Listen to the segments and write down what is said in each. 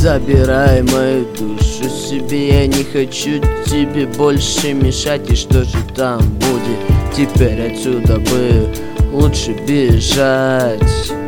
Забирай мою душу себе, я не хочу тебе больше мешать. И что же там будет? Теперь отсюда бы лучше бежать.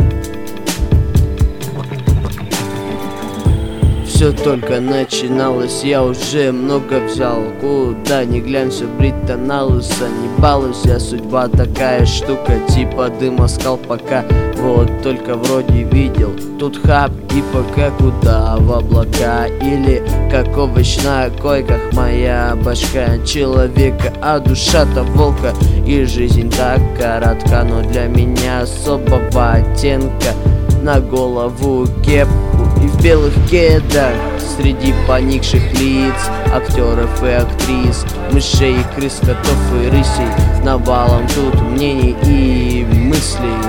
Все только начиналось, я уже много взял. Куда ни глянь, все брито на лысо. Не балуйся, судьба такая штука, типа дыма с колпака. Вот только вроде видел тут хаб и пока куда в облака. Или как овощ на койках моя башка человека, а душа-то волка. И жизнь так коротка, но для меня особого оттенка. На голову кепку и в белых кедах, среди поникших лиц актеров и актрис, мышей и крыс, котов и рысей. Навалом тут мнений и мыслей.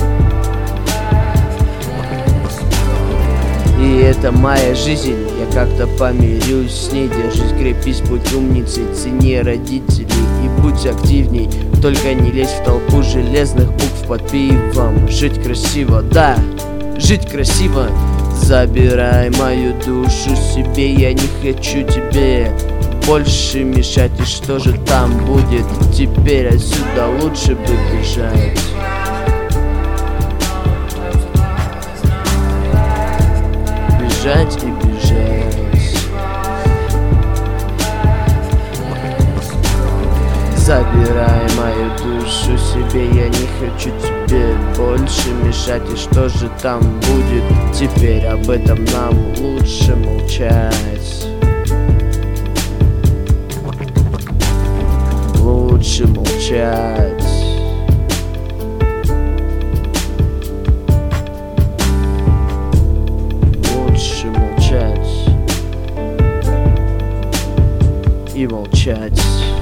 И это моя жизнь, я как-то помирюсь с ней. Держись, крепись, будь умницей, цени родителей и будь активней. Только не лезь в толпу железных букв под пивом. Жить красиво, да, жить красиво. Забирай мою душу себе, я не хочу тебе больше мешать. И что же там будет? Теперь отсюда лучше бы бежать. Бежать и бежать. Забирай мою душу себе, я не хочу тебе больше мешать. И что же там будет? Теперь об этом нам лучше молчать. Лучше молчать. Лучше молчать и молчать.